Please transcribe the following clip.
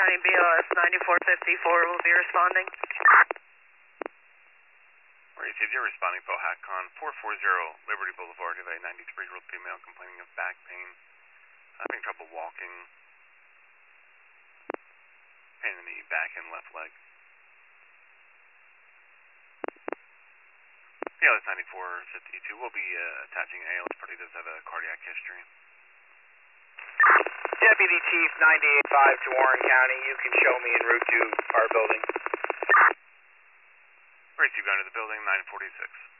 County BOS 9454 will be responding. Received, you're responding to HACCON 440 Liberty Boulevard. You have a 93-year-old female complaining of back pain, having trouble walking, pain in the back and left leg. BLS 9452 will be attaching ALS. Party does have a cardiac history. Deputy Chief 98.5 to Warren County. You can show me en route to our building. Received, gone to the building 946.